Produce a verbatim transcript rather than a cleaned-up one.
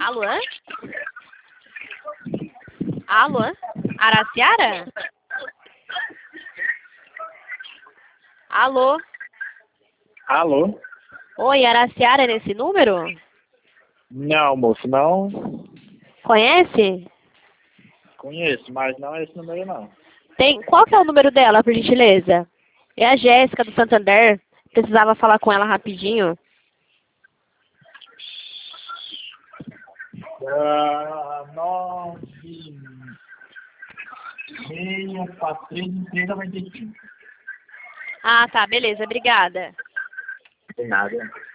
Alô? Alô? Araciara? Alô? Alô? Oi, Araciara é nesse número? Não, moço, não Conhece? conheço, mas não é esse número, não. Tem, qual que é o número dela, por gentileza? É a Jéssica do Santander. Precisava falar com ela rapidinho. Ah, nove, seis, quatro, três, três, noventa e cinco. Ah, tá, beleza, obrigada. Tem nada.